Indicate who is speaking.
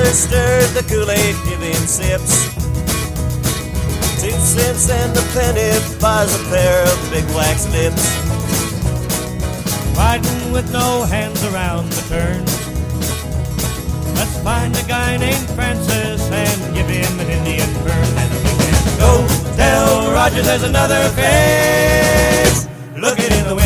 Speaker 1: stirred the Kool-Aid, give him sips. 2 cents and a penny buys a pair of big wax lips.
Speaker 2: Riding with no hands around the turn. Let's find a guy named Francis and give him an Indian burn. And we can go tell Roger there's another face looking in the